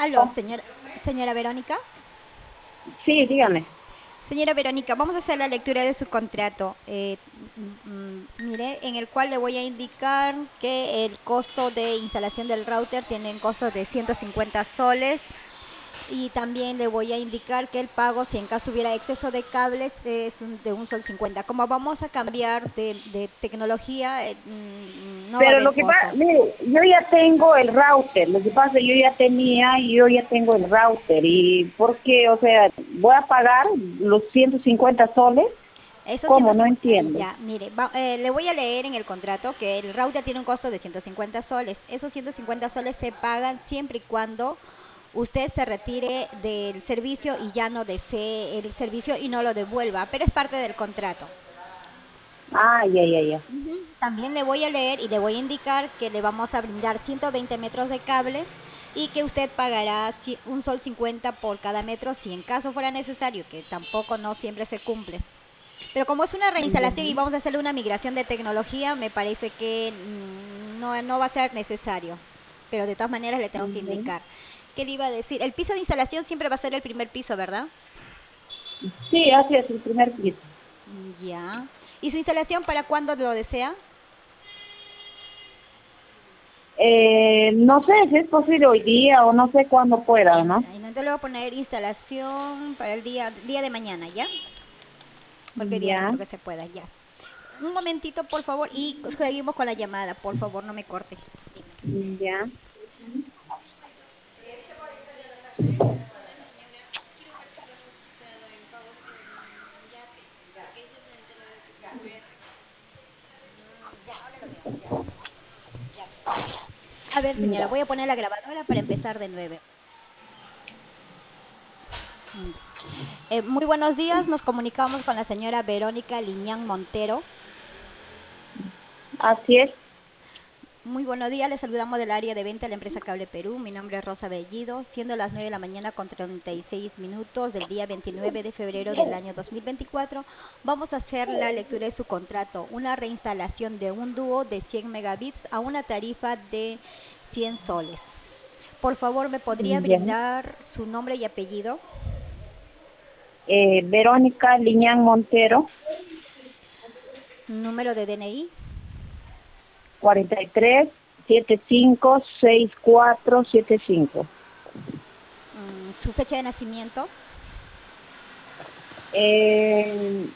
Aló, señora Verónica. Sí, dígame. Señora Verónica, vamos a hacer la lectura de su contrato. Mire, en el cual le voy a indicar que el costo de instalación del router tiene un costo de 150 soles y también le voy a indicar que el pago, si en caso hubiera exceso de cables, es de un sol 50. Como vamos a cambiar de tecnología, no va a Pero haber lo que pasa, costo. mire, yo ya tengo el router. Lo que pasa, yo ya tenía y yo ya tengo el router. ¿Y por qué? O sea, voy a pagar los 150 soles. Esos ¿Cómo? No 150, entiendo. ya, mire, le voy a leer en el contrato que el router tiene un costo de 150 soles. Esos 150 soles se pagan siempre y cuando usted se retire del servicio y ya no desee el servicio y no lo devuelva, pero es parte del contrato. Ah, ya, ya, ya. También le voy a leer y le voy a indicar que le vamos a brindar 120 metros de cable y que usted pagará un sol 50 por cada metro si en caso fuera necesario, que tampoco no siempre se cumple. Pero como es una reinstalación y Ya. vamos a hacerle una migración de tecnología, me parece que no va a ser necesario. Pero de todas maneras le tengo que Ujú. indicar. ¿Qué le iba a decir? El piso de instalación siempre va a ser el primer piso, ¿verdad? Sí, así es el primer piso. Ya. ¿Y su instalación para cuándo lo desea? No sé si es posible hoy día o no sé cuándo pueda, ¿no? Entonces le voy a poner instalación para el día de mañana, ¿ya? Porque hoy día no Ya, creo que se pueda, ya. Un momentito, por favor, y seguimos con la llamada. Por favor, no me corte. ya. A ver, señora, Mira. voy a poner la grabadora para empezar de nuevo. Muy buenos días, nos comunicamos con la señora Verónica Liñán Montero. Así es. Muy buenos días, le saludamos del área de venta de la empresa Cable Perú. Mi nombre es Rosa Bellido, siendo las 9 de la mañana con 36 minutos del día 29 de febrero del año 2024. Vamos a hacer la lectura de su contrato, una reinstalación de un dúo de 100 megabits a una tarifa de 100 soles. Por favor, ¿me podría Ya. brindar su nombre y apellido? Verónica Liñán Montero, Número de DNI, 43 75 64 75. su fecha de nacimiento.